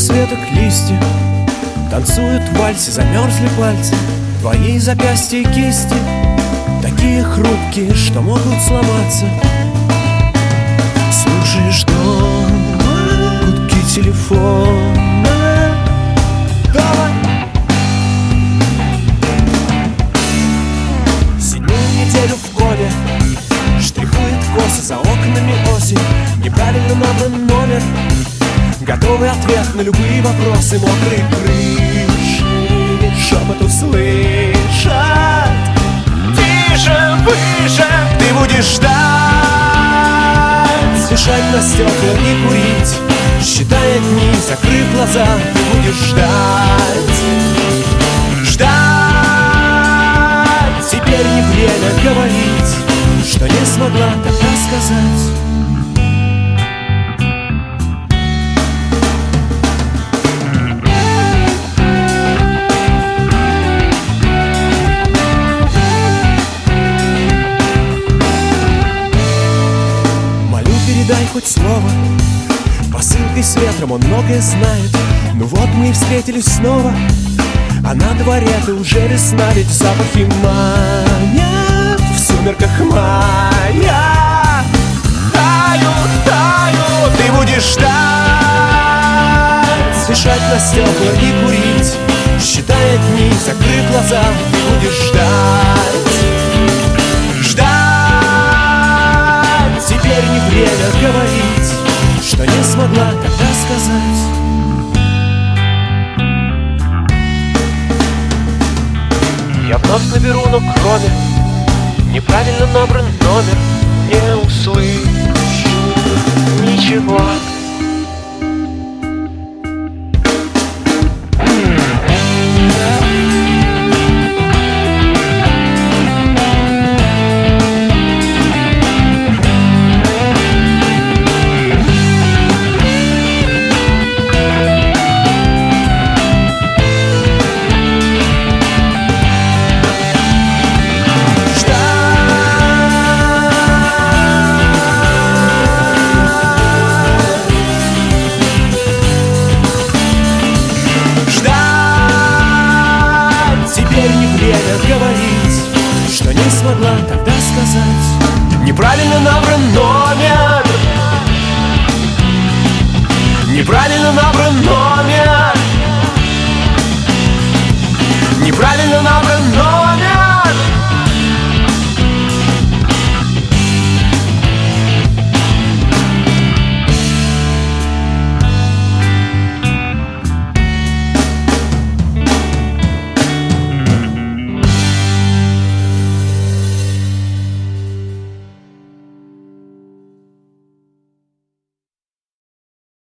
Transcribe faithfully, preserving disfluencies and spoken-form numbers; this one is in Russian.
с веток листья, танцуют в вальсе, замерзли пальцы. Твои запястья и кисти такие хрупкие, что могут сломаться. Слушаешь дома гудки телефона. Давай! Седьмую неделю в годе штрихует косы, за окнами осень. Неправильно набран номер, готовый ответ на любые вопросы. Мокрые крыши шепот услышат. Тише, выше, ты будешь ждать, дышать на стекла и курить, считая дни, закрыв глаза. Ты будешь ждать, ждать. Теперь не время говорить, что не смогла тогда сказать. Дай хоть слово, посылкой с ветром он многое знает. Ну вот мы и встретились снова, а на дворе ты уже весна. Ведь запахи манят в сумерках мая. Тают, тают, ты будешь ждать, дышать на стекла и курить, считая дни, закрыв глаза. Ты будешь ждать, ждать. Теперь не время говорить, что не смогла тогда сказать. Я вновь наберу, но кроме неправильно набран номер не услышу ничего. Говорить, что не смогла тогда сказать. Неправильно